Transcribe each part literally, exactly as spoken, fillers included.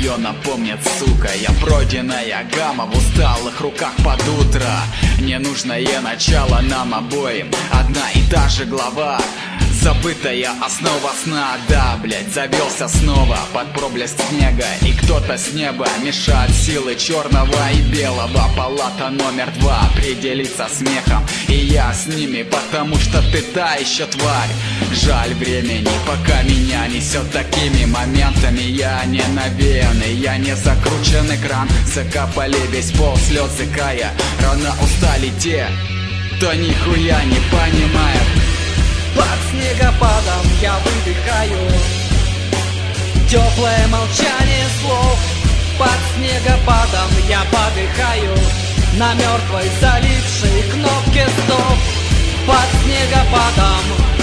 ее напомнит, сука. Я пройденная гамма в усталых руках под утро. Ненужное начало нам обоим, одна и та же глава. Забытая основа сна, да, блять, завелся снова под проблеск снега. И кто-то с неба мешает силы черного и белого. Палата номер два определится смехом, и я с ними, потому что ты та еще тварь. Жаль времени, пока меня несет такими моментами. Я не навеянный, я не закручен экран. Закапали весь пол слезы кая. Рано устали те, кто нихуя не понимает. Под снегопадом я выдыхаю теплое молчание слов. Под снегопадом я подыхаю на мертвой залипшей кнопке стоп. Под снегопадом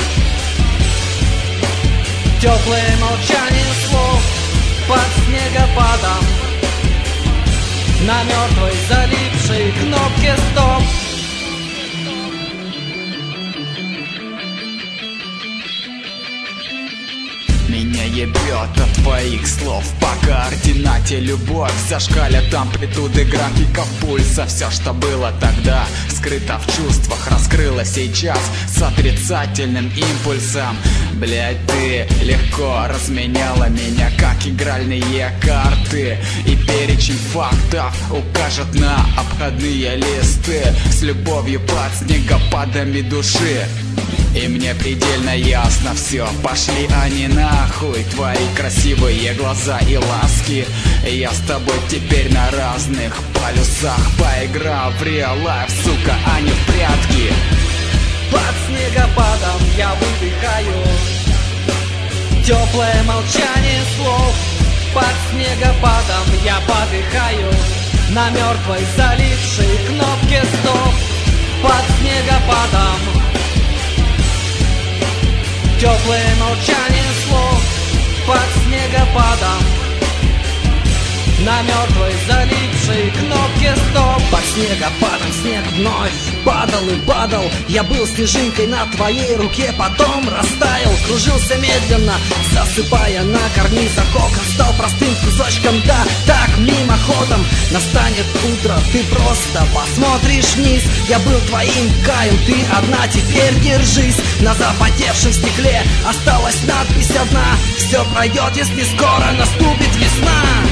теплое молчание слов. Под снегопадом на мертвой залипшей кнопке стоп. Меня ебет от твоих слов по координате любовь. Зашкалят амплитуды графиков пульса. Все, что было тогда, скрыто в чувствах, раскрылось сейчас с отрицательным импульсом. Блять, ты легко разменяла меня, как игральные карты. И перечень фактов укажет на обходные листы с любовью под снегопадами души. И мне предельно ясно все, пошли они нахуй, твои красивые глаза и ласки. Я с тобой теперь на разных полюсах, поиграл в real life, сука, а не в прятки. Под снегопадом я выдыхаю теплое молчание слов. Под снегопадом я подыхаю на мертвой залипшей кнопке стоп. Под снегопадом теплое молчание слов. Под снегопадом на мертвой залипшей кнопке стоп. Под снегопадом снег вновь падал и падал. Я был снежинкой на твоей руке, потом растаял. Кружился медленно, засыпая на карнизах окон. Стал простым кусочком, да, так, мимоходом. Настанет утро, ты просто посмотришь вниз. Я был твоим Каем, ты одна, теперь держись. На запотевшем стекле осталась надпись одна: все пройдет, если скоро наступит весна.